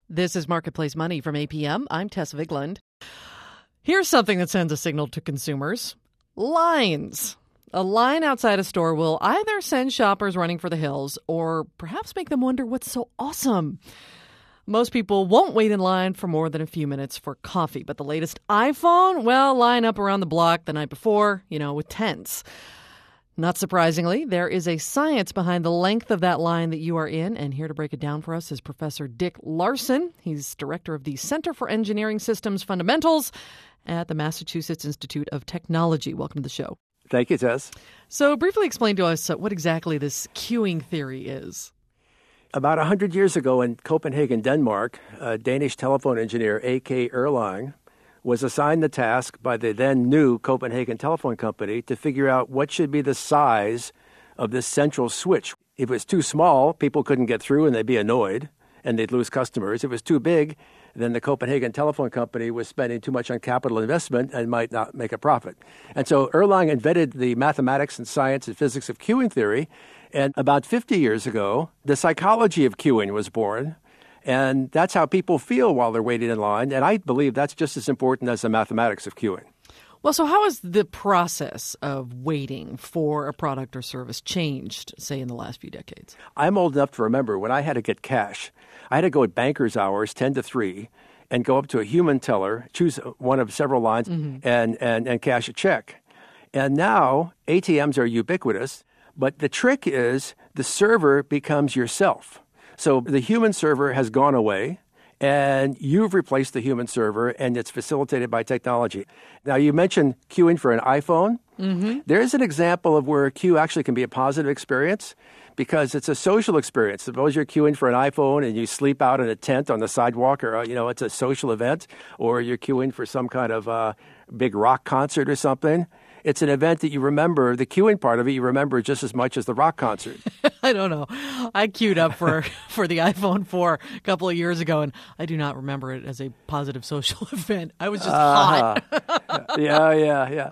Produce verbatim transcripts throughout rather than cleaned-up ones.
This is Marketplace Money from A P M. I'm Tess Vigland. Here's something that sends a signal to consumers. Lines. A line outside a store will either send shoppers running for the hills or perhaps make them wonder what's so awesome. Most people won't wait in line for more than a few minutes for coffee, but the latest iPhone, well, line up around the block the night before, you know, with tents. Not surprisingly, there is a science behind the length of that line that you are in, and here to break it down for us is Professor Dick Larson. He's director of the Center for Engineering Systems Fundamentals at the Massachusetts Institute of Technology. Welcome to the show. Thank you, Tess. So briefly explain to us what exactly this queuing theory is. About one hundred years ago in Copenhagen, Denmark, a Danish telephone engineer, A K Erlang, was assigned the task by the then new Copenhagen Telephone Company to figure out what should be the size of this central switch. If it was too small, people couldn't get through and they'd be annoyed and they'd lose customers. If it was too big, then the Copenhagen Telephone Company was spending too much on capital investment and might not make a profit. And so Erlang invented the mathematics and science and physics of queuing theory. And about fifty years ago, the psychology of queuing was born. And that's how people feel while they're waiting in line. And I believe that's just as important as the mathematics of queuing. Well, so how has the process of waiting for a product or service changed, say, in the last few decades? I'm old enough to remember when I had to get cash. I had to go at banker's hours, ten to three, and go up to a human teller, choose one of several lines, mm-hmm. and, and, and cash a check. And now A T Ms are ubiquitous, but the trick is the server becomes yourself. So the human server has gone away, and you've replaced the human server, and it's facilitated by technology. Now, you mentioned queuing for an iPhone. Mm-hmm. There's an example of where a queue actually can be a positive experience because it's a social experience. Suppose you're queuing for an iPhone and you sleep out in a tent on the sidewalk, or, you know, it's a social event, or you're queuing for some kind of uh, big rock concert or something. It's an event that you remember, the queuing part of it, you remember just as much as the rock concert. I don't know. I queued up for, for the iPhone four a couple of years ago, and I do not remember it as a positive social event. I was just uh, hot. yeah, yeah, yeah.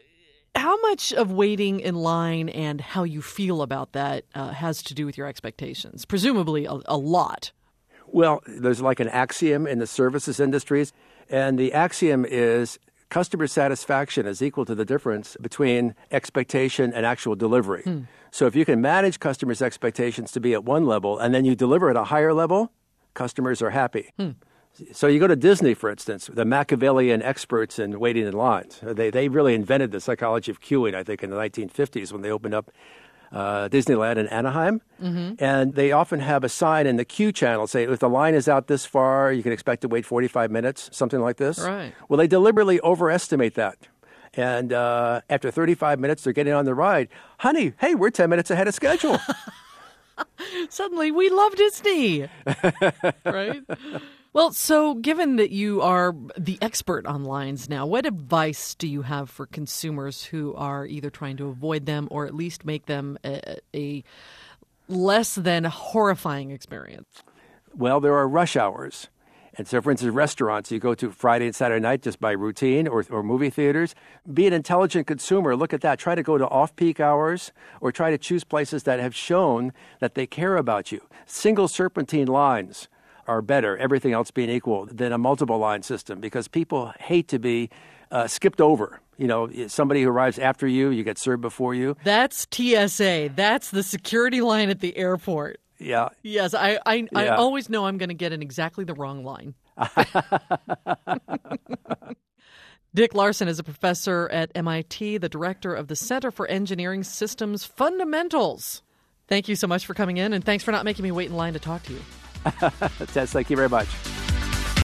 How much of waiting in line and how you feel about that uh, has to do with your expectations? Presumably a, a lot. Well, there's like an axiom in the services industries, and the axiom is customer satisfaction is equal to the difference between expectation and actual delivery. Hmm. So if you can manage customers' expectations to be at one level and then you deliver at a higher level, customers are happy. Hmm. So you go to Disney, for instance, the Machiavellian experts in waiting in lines. They, they really invented the psychology of queuing, I think, in the nineteen fifties when they opened up Uh, Disneyland in Anaheim. Mm-hmm. And they often have a sign in the queue channel say, if the line is out this far, you can expect to wait forty-five minutes, something like this. Right. Well, they deliberately overestimate that. And uh, after thirty-five minutes, they're getting on the ride. Honey, hey, we're ten minutes ahead of schedule. Suddenly, we love Disney. Right? Well, so given that you are the expert on lines now, what advice do you have for consumers who are either trying to avoid them or at least make them a, a less than horrifying experience? Well, there are rush hours. And so, for instance, restaurants you go to Friday and Saturday night just by routine, or, or movie theaters. Be an intelligent consumer. Look at that. Try to go to off-peak hours or try to choose places that have shown that they care about you. Single serpentine lines are better, everything else being equal, than a multiple line system because people hate to be uh, skipped over. You know, somebody who arrives after you, you get served before you. That's T S A. That's the security line at the airport. Yeah. Yes, I I, yeah. I always know I'm going to get in exactly the wrong line. Dick Larson is a professor at M I T, the director of the Center for Engineering Systems Fundamentals. Thank you so much for coming in, and thanks for not making me wait in line to talk to you. Tess, thank you very much.